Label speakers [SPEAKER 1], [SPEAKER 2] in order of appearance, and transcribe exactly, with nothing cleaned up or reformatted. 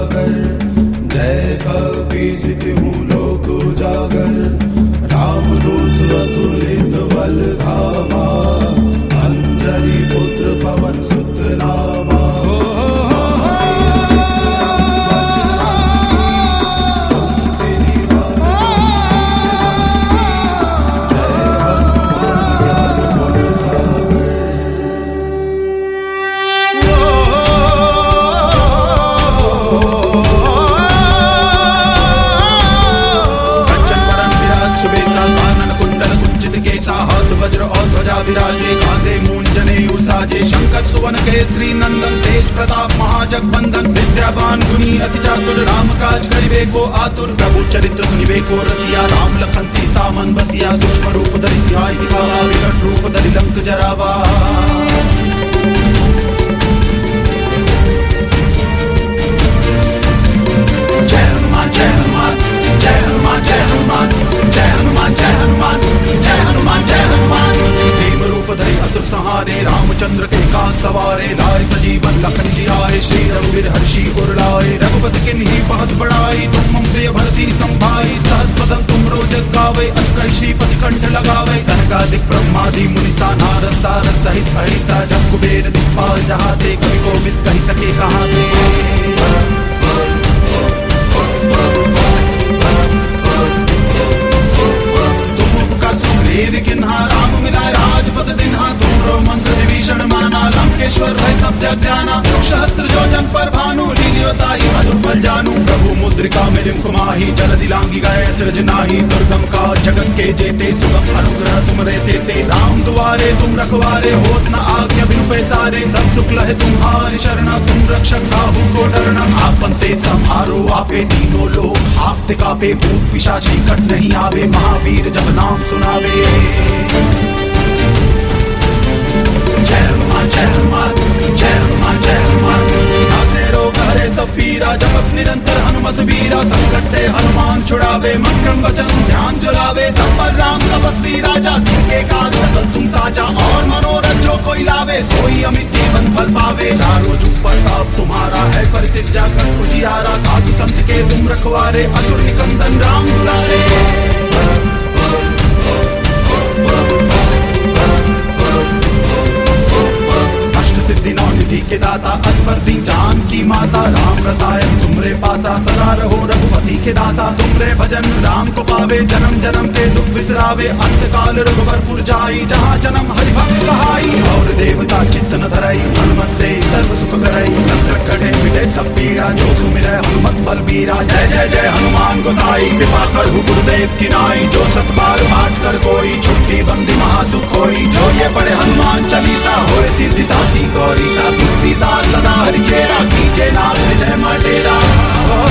[SPEAKER 1] सागर। जय कपीसित हूँ लोक उजागर, रामदूत अतुलित बल धामा, अंजनी पुत्र पवन सुत नामा। वज्र और ध्वजा विराजे, कांधे मूंजने उसाजे, शंकर सुवन केसरी नंदन, तेज प्रताप महाजगबंदन, विद्यावान गुणी अति चातुर, राम काज करिबे को आतुर। प्रभु चरित्र सुनिबे को रसिया, राम लखन सीता मन बसिया, सूक्ष्म रूप धरि सियाहि दिखावा, विकट रूप धरि लंक जरावा। जय हनुमान जय हनुमान जय हनुमान जय हनुमान जय हनुमान जय हनुमान जय हनुमान जय हनुमान। भीम रूप धरि असुर संहारे, रामचंद्र के काज सवारे, लाए सजीवन लखन जी आए, श्री रघुवीर हर्षि उर लाए। रघुपति किन्हीं बहुत बड़ाई, तुम मम प्रिय भरती संभाई, सहस बदन तुम रोजस गावे, अस्कर श्रीपति कंठ लगावे। सनकादिक ब्रह्मादि मुनिसा, नारद सारद सहित अहिसा, जब कुबेर दिक्पाल जहाते, कवि को मिस कहि सके कहाँ थे। देव किन्हा राम मिला राजपद दिन्हा, तुमरो मंत्र विभीषण माना, लंकेश्वर भय सब जग जाना। सहस्त्र जो जन पर भानु, लील्योताहि मधुर बल जानू। प्रभु मुद्रिका मिलिम कुमाही, जलधि लांघि गए अचरज नाही। दुर्गम काज जगत के जेते, सुगम अनुग्रह तुम रे तेते। राम दुआरे तुम रखवारे, होत न आज्ञा बिनु पैसारे। सब सुख लहे तुम्हारी शरण, तुम रक्षक काहू को डरना। आपन तेज सम्हारो आपे, तीनों लोग हाँफते कांपे। भूत पिशाच निकट नहीं आवे, महावीर जब नाम सुनावे। जय हनुमान जय हनुमान जय हनुमान जय हनुमान। नासे रोग हरे सब पीरा, जपत निरंतर हनुमत वीरा। संकट ते हनुमान छुड़ावे, मंत्र वचन ध्यान जुलावे। सब पर राम तपस्वी राजा, जिनके काज सकल तुम साजा। और मनोरथ जो कोई लावे, सोई अमित जीवन फल पावे। चारों जुग प्रताप तुम्हारा है, परिसिद्ध जाकर उजियारा। साधु संत के तुम रखवारे, असुर निकंदन राम दुलारे। सिद्धि नौ निधि के दाता, अस्पर्धी जान की माता। राम रसायन तुमरे पासा, सदा रहो रघुपति के दासा। तुमरे भजन राम को पावे, जन्म जन्म के दुख बिसरावे। अंत काल रघुबरपुर जाई, जहाँ जन्म हरि भक्त कहाई। और देवता चित्त न धरई, हनुमत से सर्व सुख करई। संकट कटे मिटे सब पीड़ा, जो सुमिरै हनुमत बलबीरा। जय जय जय हनुमान गोसाई, कृपा करहु गुरुदेव की नाई। जो सत बार पाठ कर कोई, छुट्टी बंदी महासुख होई। जो ये पढ़े हनुमान चालीसा, होए सिद्धि साथी गौरी सा। तुलसीदास सदा हरिचेरा, कीजे नाथ हृदय में डेरा।